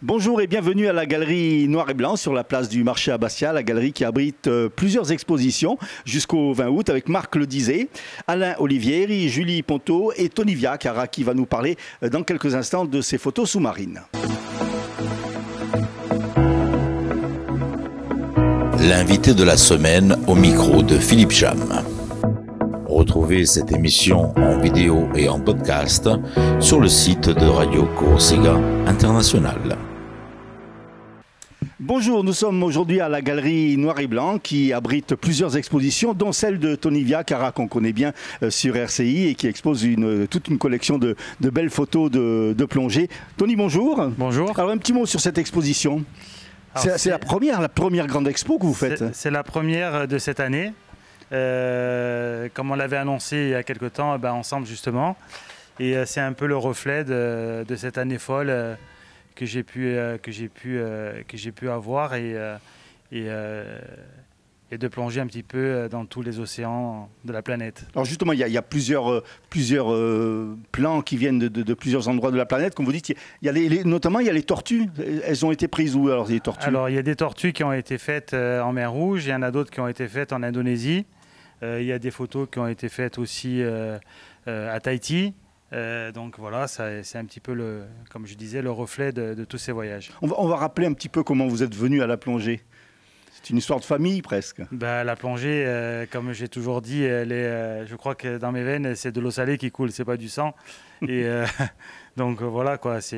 Bonjour et bienvenue à la galerie Noir et Blanc sur la place du marché à Bastia, la galerie qui abrite plusieurs expositions jusqu'au 20 août avec Marc Ledizé, Alain Olivieri, Julie Ponto et Tony Viacara qui va nous parler dans quelques instants de ses photos sous-marines. L'invité de la semaine au micro de Philippe Cham. Retrouvez cette émission en vidéo et en podcast sur le site de Radio Corsega International. Bonjour, nous sommes aujourd'hui à la galerie Noir et Blanc qui abrite plusieurs expositions, dont celle de Tony Viacara qu'on connaît bien sur RCI et qui expose toute une collection de belles photos de plongée. Tony, bonjour. Bonjour. Alors un petit mot sur cette exposition. C'est la première grande expo que vous faites. C'est la première de cette année. Comme on l'avait annoncé il y a quelque temps, ensemble justement. Et c'est un peu le reflet de cette année folle que j'ai pu avoir et de plonger un petit peu dans tous les océans de la planète. Alors justement, il y a plusieurs plans qui viennent de plusieurs endroits de la planète. Comme vous dites, notamment il y a les tortues. Elles ont été prises où alors, les tortues? Alors il y a des tortues qui ont été faites en mer Rouge, il y en a d'autres qui ont été faites en Indonésie. Il y a des photos qui ont été faites aussi à Tahiti. Donc voilà, c'est un petit peu, comme je disais, le reflet de tous ces voyages. On va rappeler un petit peu comment vous êtes venu à la plongée. C'est une histoire de famille presque. La plongée, comme j'ai toujours dit, je crois que dans mes veines, c'est de l'eau salée qui coule, c'est pas du sang. Et donc voilà quoi. Vous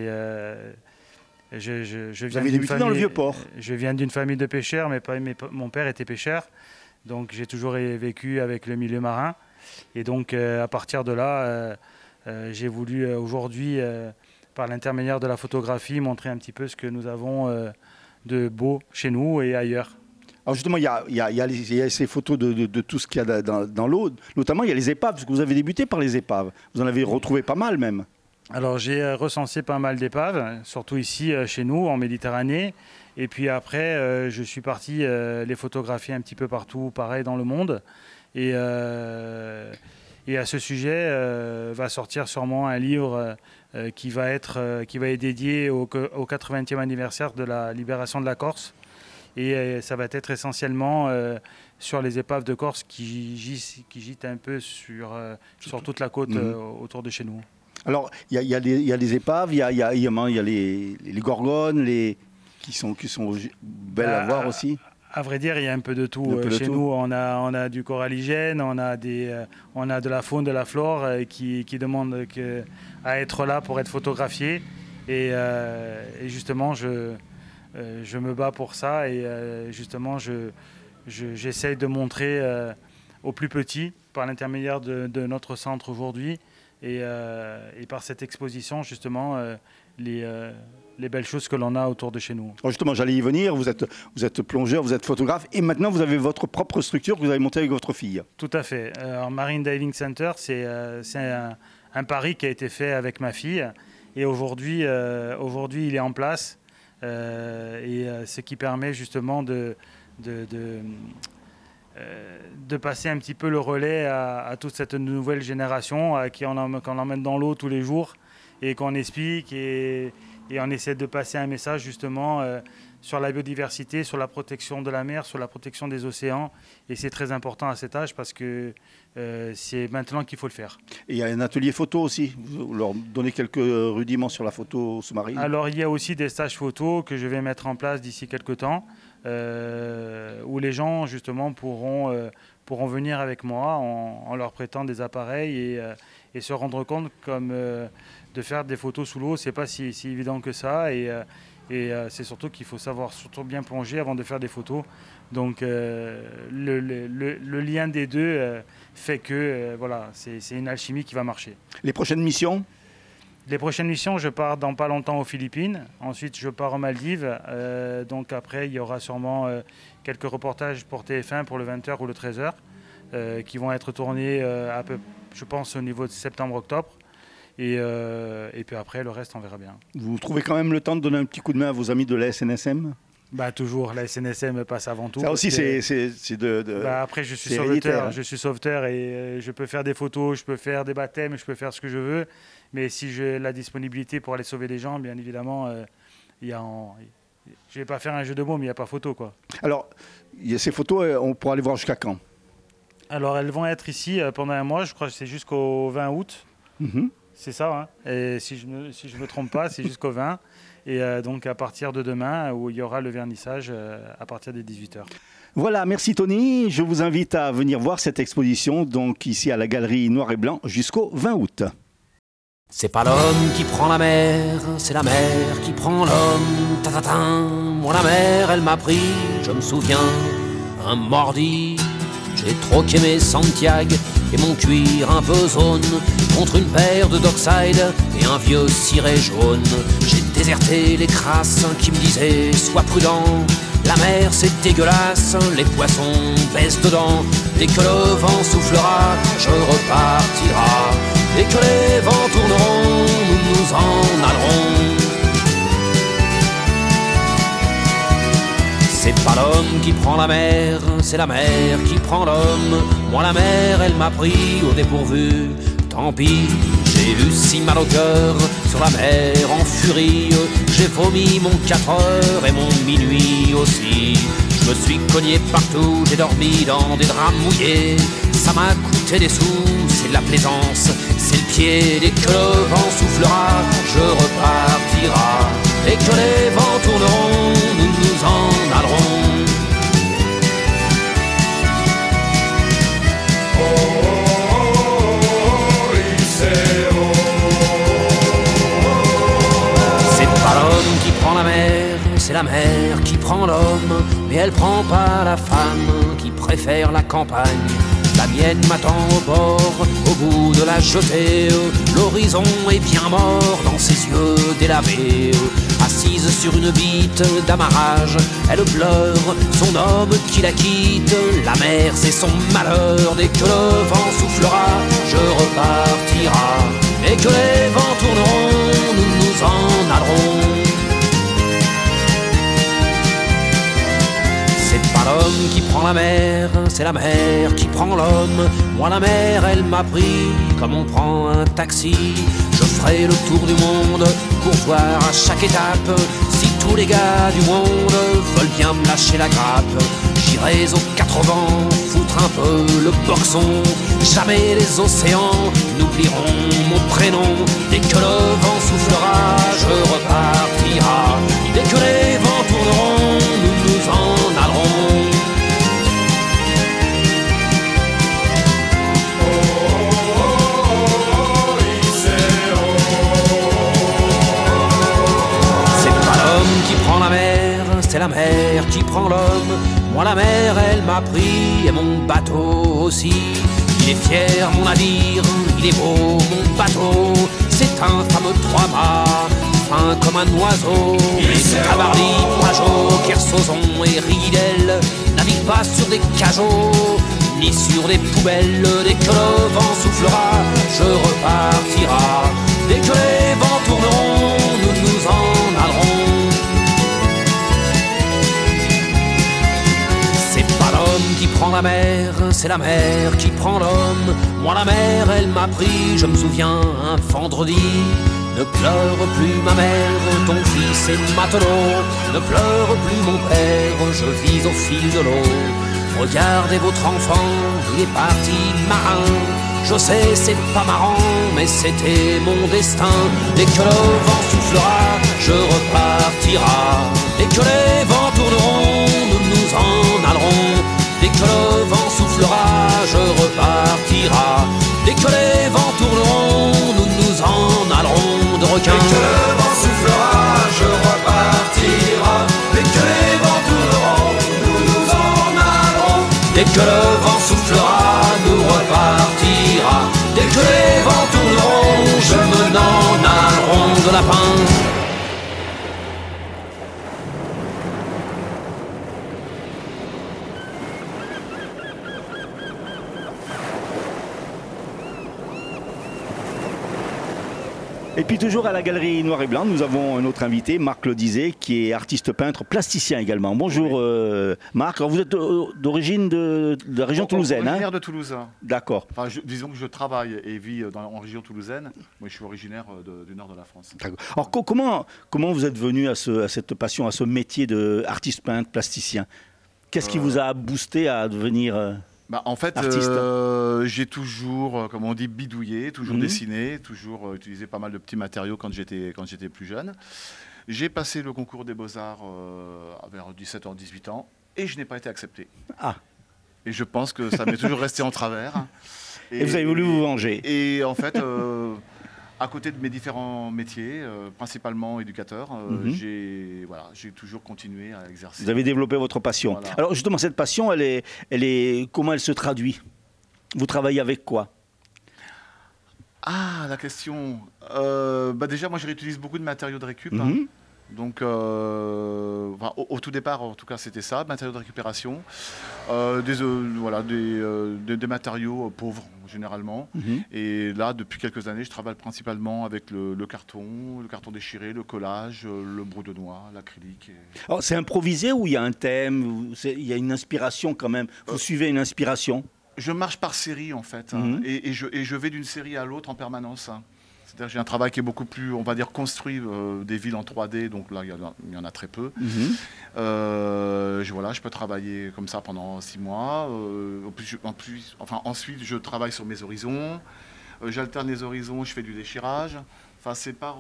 avez débuté dans le Vieux-Port. Je viens d'une famille de pêcheurs, mais mon père était pêcheur. Donc j'ai toujours vécu avec le milieu marin. Et donc à partir de là, j'ai voulu aujourd'hui, par l'intermédiaire de la photographie, montrer un petit peu ce que nous avons de beau chez nous et ailleurs. Alors justement, il y a ces photos de tout ce qu'il y a dans l'eau. Notamment, il y a les épaves, parce que vous avez débuté par les épaves. Vous en avez retrouvé pas mal même. Alors j'ai recensé pas mal d'épaves, surtout ici chez nous en Méditerranée. Et puis après, je suis parti les photographier un petit peu partout, pareil dans le monde. Et à ce sujet, va sortir sûrement un livre qui va être dédié au 80e anniversaire de la libération de la Corse. Et ça va être essentiellement sur les épaves de Corse qui gîtent un peu sur toute la côte autour de chez nous. Alors, il y a les épaves, il y a les gorgones, qui sont belles à voir aussi. À vrai dire, il y a un peu de tout. Chez nous, on a du coralligène, on a de la faune, de la flore qui demandent à être là pour être photographiés. Et justement, je me bats pour ça et justement, j'essaye de montrer aux plus petits, par l'intermédiaire de notre centre aujourd'hui, et par cette exposition, justement, les belles choses que l'on a autour de chez nous. Alors justement, j'allais y venir, vous êtes plongeur, vous êtes photographe, et maintenant vous avez votre propre structure que vous avez montée avec votre fille. Tout à fait. Marine Diving Center, c'est un pari qui a été fait avec ma fille, et aujourd'hui il est en place, et ce qui permet justement de passer un petit peu le relais à toute cette nouvelle génération qu'on emmène dans l'eau tous les jours et qu'on explique et on essaie de passer un message justement sur la biodiversité, sur la protection de la mer, sur la protection des océans. Et c'est très important à cet âge parce que c'est maintenant qu'il faut le faire. Et il y a un atelier photo aussi. Vous leur donnez quelques rudiments sur la photo sous-marine. Alors il y a aussi des stages photo que je vais mettre en place d'ici quelques temps où les gens justement pourront venir avec moi en leur prêtant des appareils et se rendre compte comme de faire des photos sous l'eau, c'est pas si évident que ça et c'est surtout qu'il faut savoir surtout bien plonger avant de faire des photos. Donc le lien des deux fait que voilà, c'est une alchimie qui va marcher. Les prochaines missions ? Les prochaines missions, je pars dans pas longtemps aux Philippines. Ensuite, je pars aux Maldives. Donc après, il y aura sûrement quelques reportages pour TF1 pour le 20h ou le 13h qui vont être tournés je pense au niveau de septembre-octobre. Et puis après, le reste, on verra bien. Vous trouvez quand même le temps de donner un petit coup de main à vos amis de la SNSM ? Toujours, la SNSM passe avant tout. Ça aussi, c'est après, je suis sauveteur et je peux faire des photos, je peux faire des baptêmes, je peux faire ce que je veux. Mais si j'ai la disponibilité pour aller sauver des gens, bien évidemment, Je vais pas faire un jeu de mots, mais il n'y a pas photo, quoi. Alors, ces photos, on pourra les voir jusqu'à quand? Alors, elles vont être ici pendant un mois. Je crois que c'est jusqu'au 20 août. C'est ça, hein. Et si je me trompe pas, c'est jusqu'au 20. Et donc, à partir de demain, où il y aura le vernissage à partir des 18h. Voilà, merci Tony. Je vous invite à venir voir cette exposition, donc ici à la Galerie Noir et Blanc, jusqu'au 20 août. C'est pas l'homme qui prend la mer, c'est la mer qui prend l'homme. Ta-ta-ta. Moi la mer, elle m'a pris, je me souviens, un mordi. J'ai troqué mes Santiago et mon cuir un peu zone contre une paire de Dockside et un vieux ciré jaune. J'ai déserté les crasses qui me disaient sois prudent. La mer c'est dégueulasse, les poissons baissent dedans. Dès que le vent soufflera, je repartira. Dès que les vents tourneront, nous nous en allerons. C'est pas l'homme qui prend la mer, c'est la mer qui prend l'homme. Moi la mer, elle m'a pris au dépourvu. Tant pis, j'ai eu si mal au cœur sur la mer en furie. J'ai vomi mon 4 heures et mon minuit aussi. Je me suis cogné partout, j'ai dormi dans des draps mouillés. Ça m'a coûté des sous, c'est de la plaisance, c'est le pied. Dès que le vent soufflera, je repartira. Dès que les vents tourneront, nous nous en allerons. C'est pas l'homme qui prend la mer, c'est la mer qui prend l'homme. Mais elle prend pas la femme qui préfère la campagne. La mienne m'attend au bord, au bout de la jetée. L'horizon est bien mort dans ses yeux délavés. Assise sur une bite d'amarrage, elle pleure son homme qui la quitte. La mer c'est son malheur, dès que le vent soufflera, je repartira. Dès que les vents tourneront, nous nous en allerons. C'est pas l'homme qui prend la mer, c'est la mer qui prend l'homme. Moi la mer elle m'a pris comme on prend un taxi. Je ferai le tour du monde pour voir à chaque étape si tous les gars du monde veulent bien me lâcher la grappe. J'irai aux 4 vents foutre un peu le boxon. Jamais les océans n'oublieront mon prénom. Dès que le vent soufflera, je repartira. Dès que les vents tourneront, nous nous en allerons. C'est la mer qui prend l'homme. Moi la mer elle m'a pris et mon bateau aussi. Il est fier mon navire, il est beau mon bateau. C'est un fameux 3-mâts, fin comme un oiseau. Les Tabarly, Pajot, Kersozon et Ridel naviguent pas sur des cajots ni sur des poubelles. Dès que le vent soufflera, je repartira. Dès que les vents tourneront, nous nous en allerons. Qui prend la mer, c'est la mer qui prend l'homme. Moi la mer elle m'a pris, je me souviens un vendredi. Ne pleure plus ma mère, ton fils est matelot. Ne pleure plus mon père, je vis au fil de l'eau. Regardez votre enfant, il est parti marin. Je sais c'est pas marrant, mais c'était mon destin. Dès que le vent soufflera, je repartira. Dès que les vents tourneront, nous nous en allerons. Dès que le vent soufflera, je repartira. Dès que les vents tourneront, nous nous en allerons de requins. Dès que le vent soufflera, je repartira. Dès que les vents tourneront, nous nous en allerons. Dès que le vent soufflera, nous repartira. Dès que les vents tourneront, je me n'en allerons de lapin. Et puis toujours à la galerie Noir et Blanc, nous avons un autre invité, Marc Le Dizet, qui est artiste peintre, plasticien également. Bonjour Marc, alors vous êtes d'origine de la région toulousaine. Originaire de Toulouse. D'accord. Enfin, disons que je travaille et vis en région toulousaine. Moi, je suis originaire du nord de la France. D'accord. Alors comment vous êtes venu à cette passion, à ce métier d'artiste peintre, plasticien? Qu'est-ce qui vous a boosté à devenir En fait, artiste? j'ai toujours, comme on dit, bidouillé, toujours dessiné, toujours utilisé pas mal de petits matériaux quand j'étais plus jeune. J'ai passé le concours des Beaux-Arts vers 17 ans, 18 ans, et je n'ai pas été accepté. Ah. Et je pense que ça m'est toujours resté en travers. Et vous avez voulu vous venger. Et en fait, à côté de mes différents métiers, principalement éducateur, j'ai toujours continué à exercer. Vous avez développé votre passion. Voilà. Alors justement, cette passion, comment elle se traduit? Vous travaillez avec quoi? Ah, la question. Déjà, moi, je réutilise beaucoup de matériaux de récup. Donc, au tout départ, en tout cas, c'était ça, matériaux de récupération, des matériaux pauvres, généralement. Et là, depuis quelques années, je travaille principalement avec le carton déchiré, le collage, le brou de noix, l'acrylique. Alors, c'est improvisé ou il y a un thème, il y a une inspiration quand même? Vous suivez une inspiration? Je marche par série, en fait, et je vais d'une série à l'autre en permanence. C'est-à-dire que j'ai un travail qui est beaucoup plus, on va dire, construit, des villes en 3D, donc là, il y en a très peu. Je peux travailler comme ça pendant 6 mois. Ensuite, je travaille sur mes horizons. J'alterne les horizons, je fais du déchirage. Enfin, c'est par...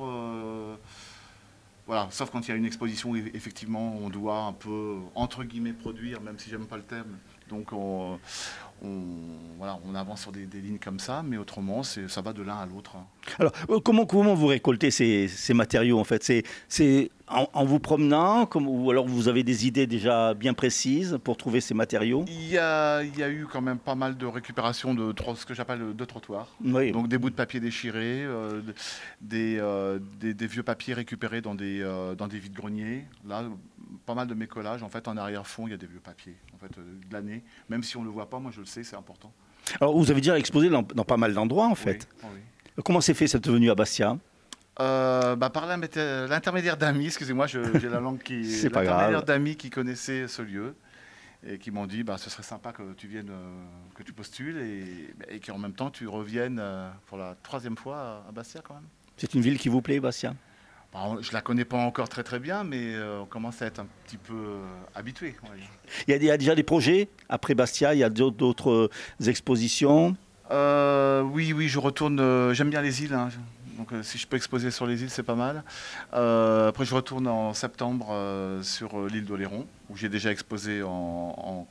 sauf quand il y a une exposition où, effectivement, on doit un peu, entre guillemets, produire, même si j'aime pas le terme. Donc, on avance sur des lignes comme ça, mais autrement, ça va de l'un à l'autre. Alors, comment vous récoltez ces matériaux, en fait? C'est en vous promenant, ou alors vous avez des idées déjà bien précises pour trouver ces matériaux? Il y a eu quand même pas mal de récupération de ce que j'appelle de trottoirs. Oui. Donc des bouts de papier déchirés, des vieux papiers récupérés dans des vides-greniers. Là, pas mal de mes collages, en fait, en arrière-fond, il y a des vieux papiers, en fait, de l'année. Même si on ne le voit pas, moi je le sais, c'est important. Alors, vous avez déjà exposé dans pas mal d'endroits, en fait. Oui. Comment s'est fait cette venue à Bastia? Par l'intermédiaire d'amis, excusez-moi, j'ai la langue qui... C'est pas grave. L'intermédiaire d'amis qui connaissaient ce lieu et qui m'ont dit ce serait sympa que tu viennes, que tu postules et qu'en même temps tu reviennes pour la 3e fois à Bastia quand même. C'est une ville qui vous plaît, Bastia? Je ne la connais pas encore très très bien, mais on commence à être un petit peu habitué. Il y a déjà des projets après Bastia, il y a d'autres expositions? Oui, je retourne, j'aime bien les îles, donc si je peux exposer sur les îles, c'est pas mal. Après, je retourne en septembre sur l'île d'Oléron, où j'ai déjà exposé en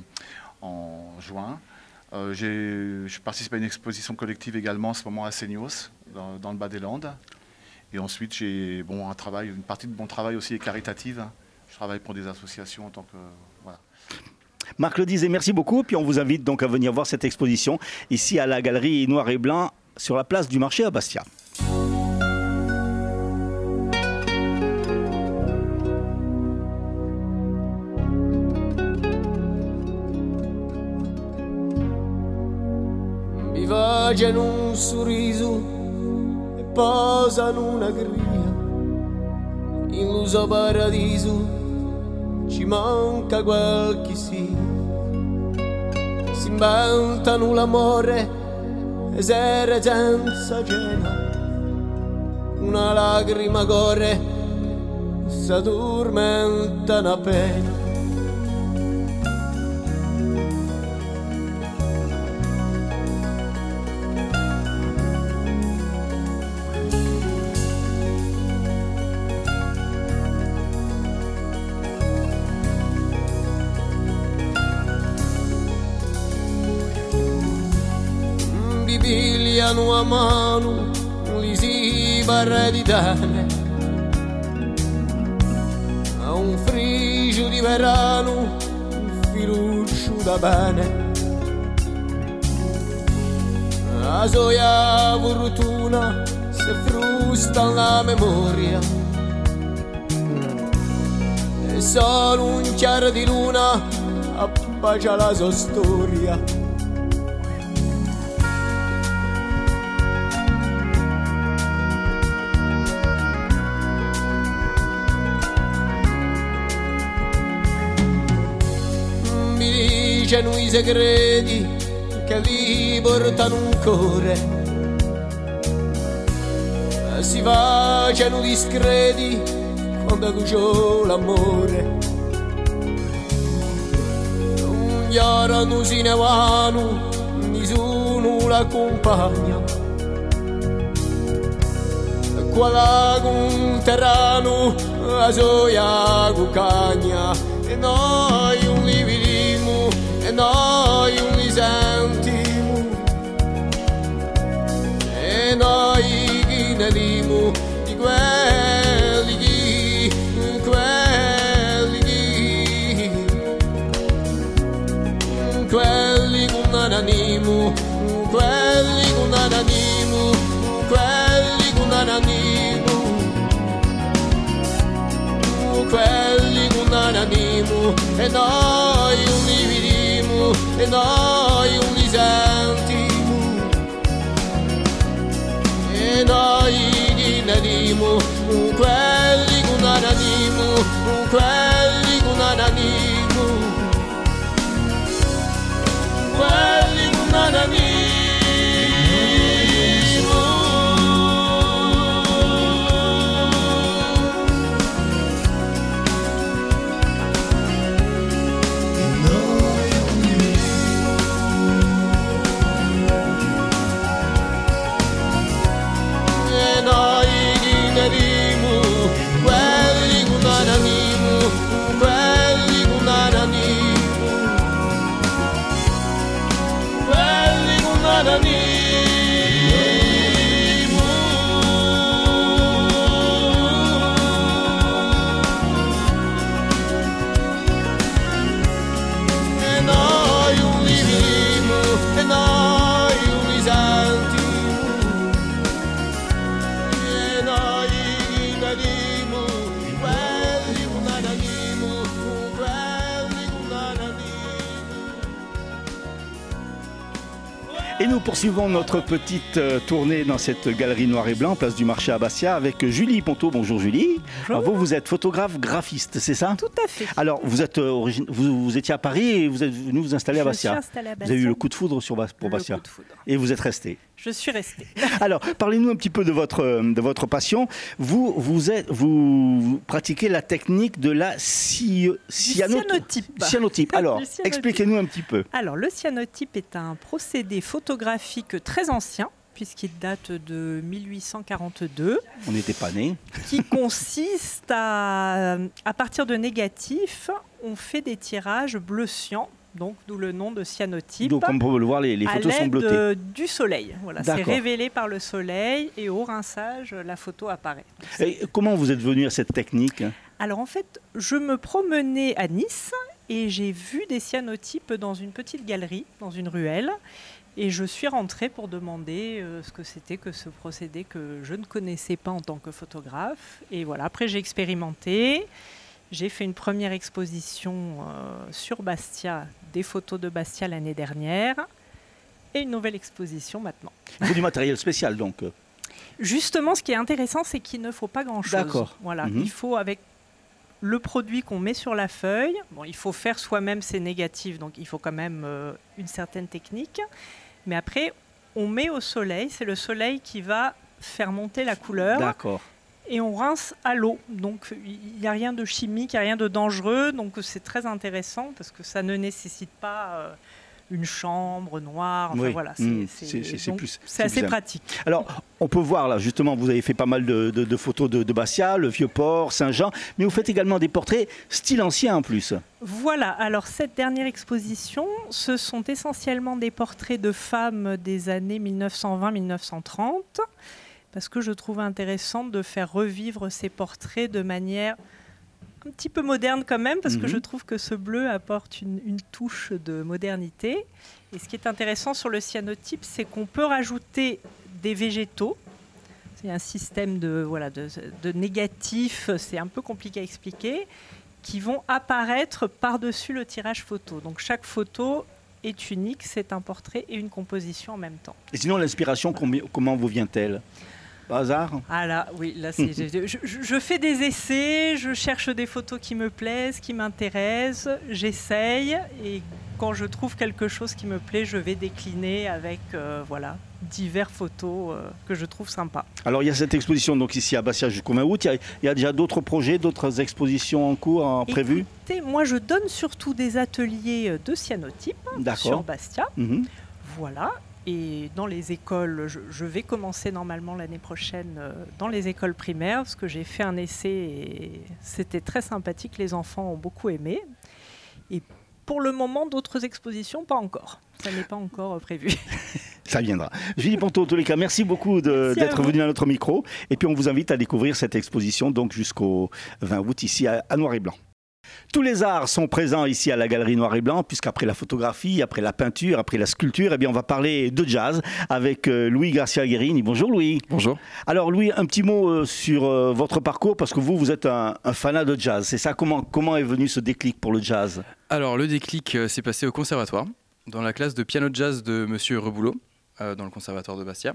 juin. Je participe à une exposition collective également en ce moment à Seignos, dans le bas des Landes. Et ensuite, j'ai une partie de mon travail aussi est caritative. Je travaille pour des associations en tant que... Voilà. Marc Le Dizet, merci beaucoup. Puis on vous invite donc à venir voir cette exposition ici à la galerie Noir et Blanc sur la place du marché à Bastia. Mi vogliono un sorriso e posano una griglia. Illuso paradiso ci manca qualche sì. Si inventano l'amore e sera senza cena. Una lacrima corre, s'addormenta una pena. Pigliano a mano, li si parla di tane. A un frigio di verano, un filuccio da pane. La soia fortuna si frusta la memoria. E solo un chiaro di luna appaggia la sua storia. dicano i segreti che li portano un cuore, si facciano discreti quando cucio l'amore. Un giorno non si ne vanno, nessuno l'accompagna, qua là con terrano a soia con cagna, e noi un li vedremo e noi un li sentiamo, e noi chi ne dimo di quelli chi, quelli con un animo, quelli con un animo, quelli con un animo, quelli con un animo, e noi li vediamo e noi li sentiamo, e noi li vediamo, quelli con un animo, quelli con un animo, quelli con un animo. Et nous poursuivons notre petite tournée dans cette galerie noir et blanc, place du marché à Bastia, avec Julie Ponto. Bonjour Julie. Bonjour. Alors vous êtes photographe graphiste, c'est ça? Tout à fait. Alors vous êtes vous étiez à Paris et vous êtes venu vous installer à Bastia. Je suis installée à Bastia. Vous avez eu le coup de foudre pour Bastia. Le coup de foudre. Et vous êtes resté. Je suis restée. Alors, parlez-nous un petit peu de votre passion. Vous pratiquez la technique de la cyanotype. Cyanotype. Alors, Du cyanotype. expliquez-nous un petit peu. Alors, le cyanotype est un procédé photographique très ancien, puisqu'il date de 1842, On n'était pas nés. qui consiste à partir de négatifs, on fait des tirages bleu cyan, donc d'où le nom de cyanotype. Donc, comme on peut le voir, les à photos sont l'aide bleutées. du soleil. Voilà, c'est D'accord. révélé par le soleil et au rinçage, la photo apparaît. Et comment vous êtes venu à cette technique? Alors en fait, je me promenais à Nice et j'ai vu des cyanotypes dans une petite galerie, dans une ruelle. Et je suis rentrée pour demander ce que c'était que ce procédé que je ne connaissais pas en tant que photographe. Et voilà, après j'ai expérimenté. J'ai fait une première exposition sur Bastia, des photos de Bastia l'année dernière. Et une nouvelle exposition maintenant. Il faut du matériel spécial, donc. Justement, ce qui est intéressant, c'est qu'il ne faut pas grand-chose. D'accord. Voilà, Mhm. il faut avec le produit qu'on met sur la feuille. Bon, il faut faire soi-même ses négatifs, donc il faut quand même une certaine technique. Mais après, on met au soleil. C'est le soleil qui va faire monter la couleur. D'accord. Et on rince à l'eau. Donc il n'y a rien de chimique, il n'y a rien de dangereux. Donc c'est très intéressant parce que ça ne nécessite pas une chambre noire. Enfin, Oui. voilà, C'est donc, plus- c'est c'est assez plus pratique. Alors, on peut voir là, justement, vous avez fait pas mal de photos de Bastia, le Vieux-Port, Saint-Jean, mais vous faites également des portraits style ancien en plus. Voilà, alors cette dernière exposition, ce sont essentiellement des portraits de femmes des années 1920-1930, parce que je trouve intéressant de faire revivre ces portraits de manière un petit peu moderne quand même, parce que je trouve que ce bleu apporte une touche de modernité. Et ce qui est intéressant sur le cyanotype, c'est qu'on peut rajouter des végétaux. C'est un système de négatifs, c'est un peu compliqué à expliquer, qui vont apparaître par-dessus le tirage photo. Donc chaque photo est unique, c'est un portrait et une composition en même temps. Et sinon, l'inspiration, comment vous vient-elle? Par hasard? Ah là, oui, là, je fais des essais, je cherche des photos qui me plaisent, qui m'intéressent, j'essaye, et quand je trouve quelque chose qui me plaît, je vais décliner avec divers photos que je trouve sympas. Alors il y a cette exposition donc ici à Bastia jusqu'au 20 août. Il y a déjà d'autres projets, d'autres expositions en cours, prévues? Écoutez, moi je donne surtout des ateliers de cyanotype sur Bastia. Mm-hmm. Voilà. Et dans les écoles, je vais commencer normalement l'année prochaine dans les écoles primaires, parce que j'ai fait un essai et c'était très sympathique, les enfants ont beaucoup aimé. Et pour le moment, d'autres expositions, pas encore. Ça n'est pas encore prévu. Ça viendra. Julie Ponto, en tous les cas, merci beaucoup d'être venue à notre micro. Et puis on vous invite à découvrir cette exposition donc jusqu'au 20 août ici à Noir et Blanc. Tous les arts sont présents ici à la Galerie Noir et Blanc, puisqu'après la photographie, après la peinture, après la sculpture, on va parler de jazz avec Louis Garcia-Guerini. Bonjour Louis. Bonjour. Alors Louis, un petit mot sur votre parcours, parce que vous êtes un fanat de jazz. C'est ça, comment est venu ce déclic pour le jazz? Alors le déclic s'est passé au conservatoire, dans la classe de piano jazz de Monsieur Reboulot, dans le conservatoire de Bastia.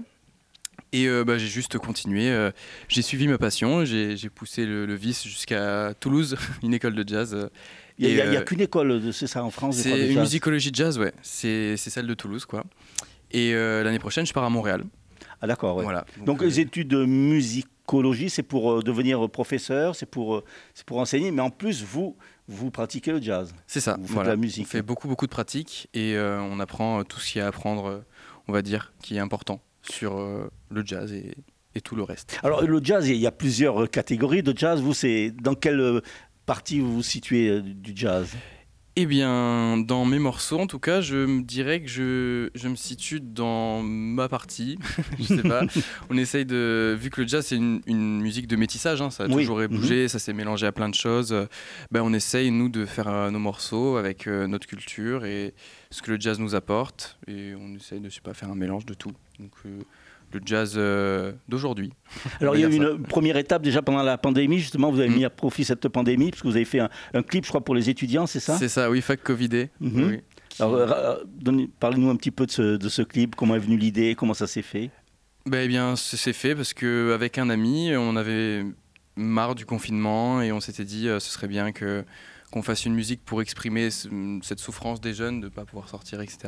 Et j'ai juste continué, j'ai suivi ma passion, j'ai poussé le vice jusqu'à Toulouse, une école de jazz. Il n'y a qu'une école, c'est ça en France? C'est une musicologie de jazz, ouais, c'est celle de Toulouse, quoi. Et l'année prochaine, je pars à Montréal. Ah d'accord, ouais. Voilà, donc les études de musicologie, c'est pour devenir professeur, c'est pour enseigner, mais en plus vous pratiquez le jazz. C'est ça, vous faites la musique. On fait beaucoup de pratiques et on apprend tout ce qu'il y a à apprendre, on va dire, qui est important sur le jazz et tout le reste. Alors le jazz, il y a plusieurs catégories de jazz. Vous, c'est dans quelle partie vous vous situez du jazz? Eh bien, dans mes morceaux, en tout cas, je me dirais que je me situe dans ma partie. Je sais pas. On essaye vu que le jazz, c'est une musique de métissage, hein, ça a toujours bougé, ça s'est mélangé à plein de choses. On essaye, nous, de faire nos morceaux avec notre culture et ce que le jazz nous apporte. Et on essaye de faire un mélange de tout. Donc, le jazz d'aujourd'hui. Alors il y a eu une première étape déjà pendant la pandémie, justement, vous avez mis à profit cette pandémie, parce que vous avez fait un clip, je crois, pour les étudiants, c'est ça? C'est ça, oui, fac Covidé. Oui. Alors parlez-nous un petit peu de ce clip, comment est venue l'idée, comment ça s'est fait? Eh bien, c'est fait parce qu'avec un ami, on avait marre du confinement et on s'était dit ce serait bien qu'on fasse une musique pour exprimer cette souffrance des jeunes de ne pas pouvoir sortir, etc.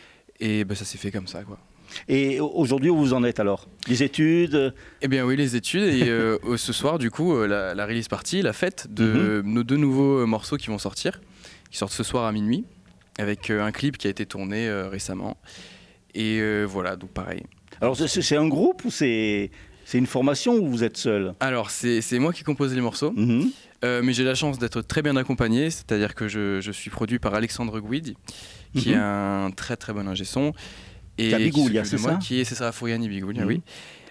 Et ça s'est fait comme ça, quoi. Et aujourd'hui, où vous en êtes alors? Les études? Eh bien oui, les études. Et ce soir, du coup, la release party, la fête de nos 2 nouveaux morceaux qui vont sortir, qui sortent ce soir à minuit, avec un clip qui a été tourné récemment. Et voilà, donc pareil. Alors c'est un groupe ou c'est une formation ou vous êtes seul? Alors c'est moi qui compose les morceaux, mais j'ai la chance d'être très bien accompagné, c'est-à-dire que je suis produit par Alexandre Guidi, qui est un très très bon ingé son. Et Bigoulia, c'est ça? C'est ça, Fouriani Bigoulia, oui.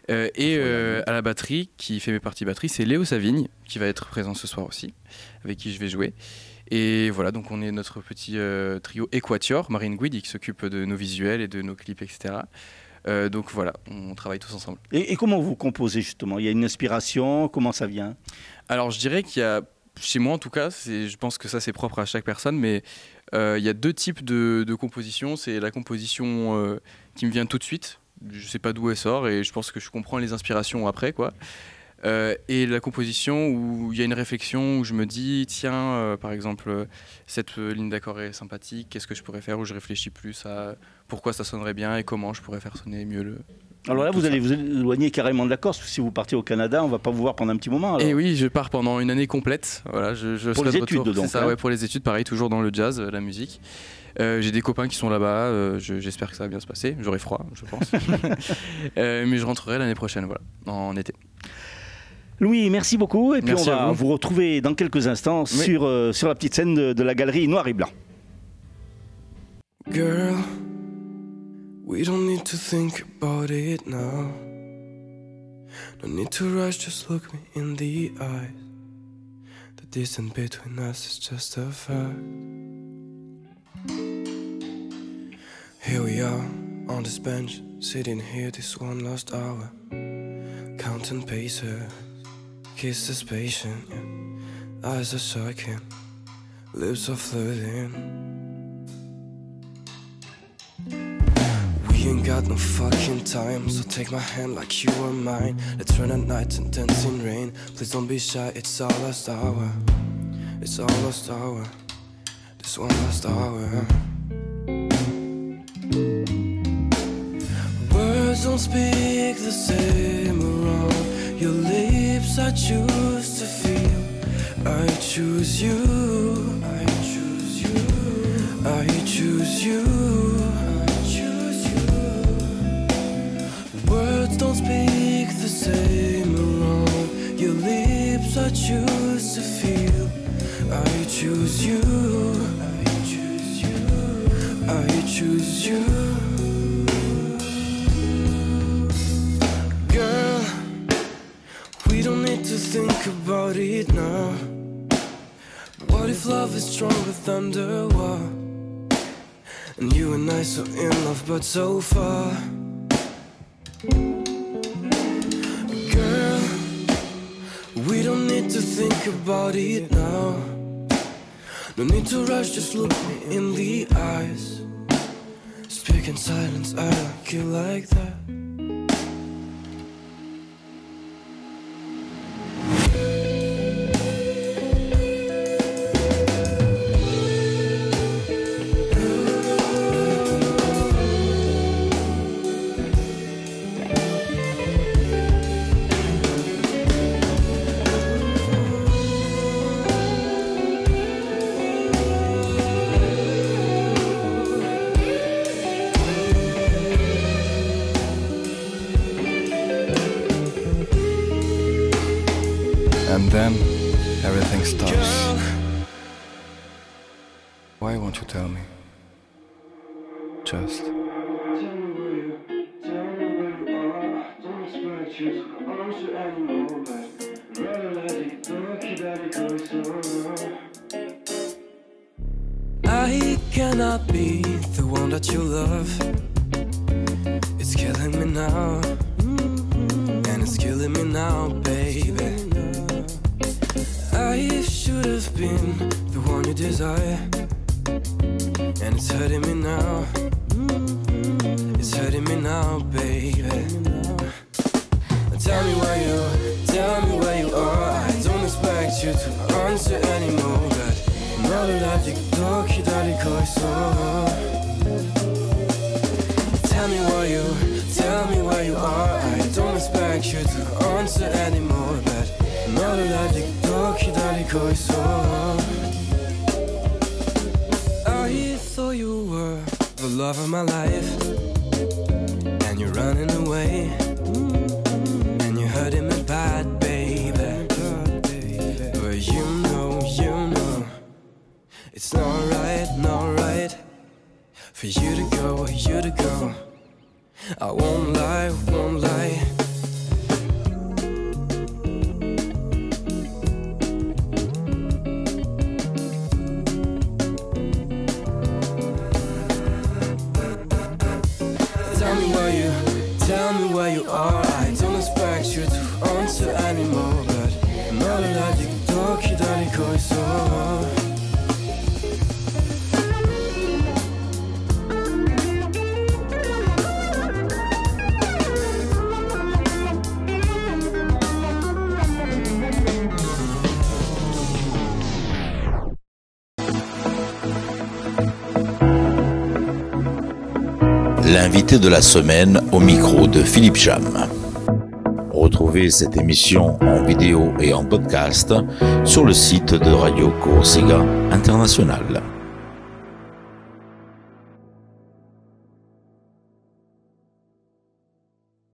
Et à la batterie, qui fait mes parties batterie, c'est Léo Savigne, qui va être présent ce soir aussi, avec qui je vais jouer. Et voilà, donc on est notre petit trio Equator, Marine Guidi, qui s'occupe de nos visuels et de nos clips, etc. Donc voilà, on travaille tous ensemble. Et comment vous composez justement? Il y a une inspiration? Comment ça vient? Alors je dirais qu'il y a, chez moi en tout cas, je pense que ça c'est propre à chaque personne, mais il y a 2 types de composition. C'est la composition qui me vient tout de suite, je sais pas d'où elle sort et je pense que je comprends les inspirations après, quoi. Et la composition où il y a une réflexion, où je me dis tiens, par exemple, cette ligne d'accord est sympathique, qu'est-ce que je pourrais faire, où je réfléchis plus à pourquoi ça sonnerait bien et comment je pourrais faire sonner mieux le... Alors là, vous allez vous éloigner carrément de la Corse, parce que si vous partez au Canada, on ne va pas vous voir pendant un petit moment. Et oui, je pars pendant une année complète. Voilà, je pour les études, donc. C'est ça, ouais, pour les études, pareil, toujours dans le jazz, la musique. J'ai des copains qui sont là-bas, j'espère que ça va bien se passer. J'aurai froid, je pense. Mais je rentrerai l'année prochaine, voilà, en été. Louis, merci beaucoup. Et puis merci, on va vous retrouver dans quelques instants sur la petite scène de la Galerie Noir et Blanc. Girl, we don't need to think about it now. No need to rush, just look me in the eyes. The distance between us is just a fact. Here we are, on this bench, sitting here this one last hour. Counting paces, kisses patient, yeah. Eyes are shaking, lips are flirting. We ain't got no fucking time, so take my hand like you were mine. Let's run at night and dance in rain. Please don't be shy, it's our last hour. It's our last hour. This one last hour. don't speak the same around your lips. I choose to feel. I choose you. I choose you. I choose you. I choose you. Words don't speak the same around your lips. I choose to feel. I choose you. I choose you. I choose you. Girl, we don't need to think about it now. What if love is stronger than the war? And you and I so in love but so far. Girl, we don't need to think about it now. No need to rush, just look me in the eyes. Speak in silence, I like you like that. And then everything stops. Why won't you tell me? Just. I cannot be the one that you love. It's killing me now. And it's killing me now, baby. I should have been the one you desire. And it's hurting me now. It's hurting me now, baby. Tell me where you are. I don't expect you to answer anymore. But 너를 아직 더 기다리고 있어. Tell me where you are. I don't expect you to answer anymore. But 너를 아직 더 기다리고 있어. I thought you were the love of my life, and you're running away, and you're hurting me bad, baby. But you know, it's not right for you to go. I won't lie. Tell me where you are. I don't expect you to answer anymore. But 너를 아직 더 기다리고 있어. L'invité de la semaine au micro de Philippe Cham. Retrouvez cette émission en vidéo et en podcast sur le site de Radio Corsega International.